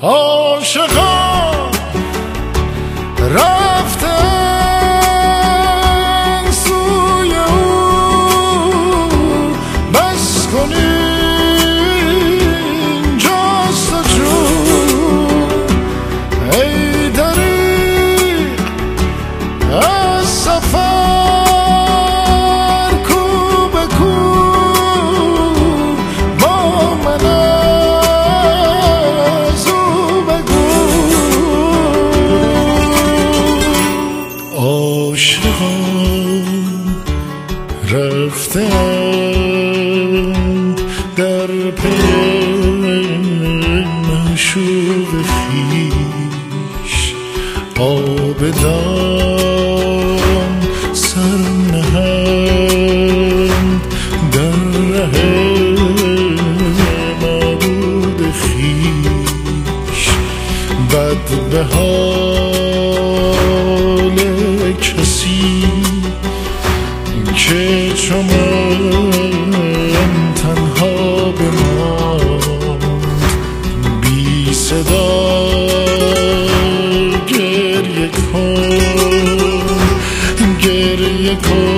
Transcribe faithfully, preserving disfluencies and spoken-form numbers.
عاشقان رفتن سوی او، بس کنین جستجو ای دریغ از سفر، کو به کو با من از او بگو. عاشقان رفتند در پی معشوق خویش، آبدان سر نهند در ره معبود خویش. بد به حال کسی که چو من تنها بماند، بی صدا گریه کن، گریه کن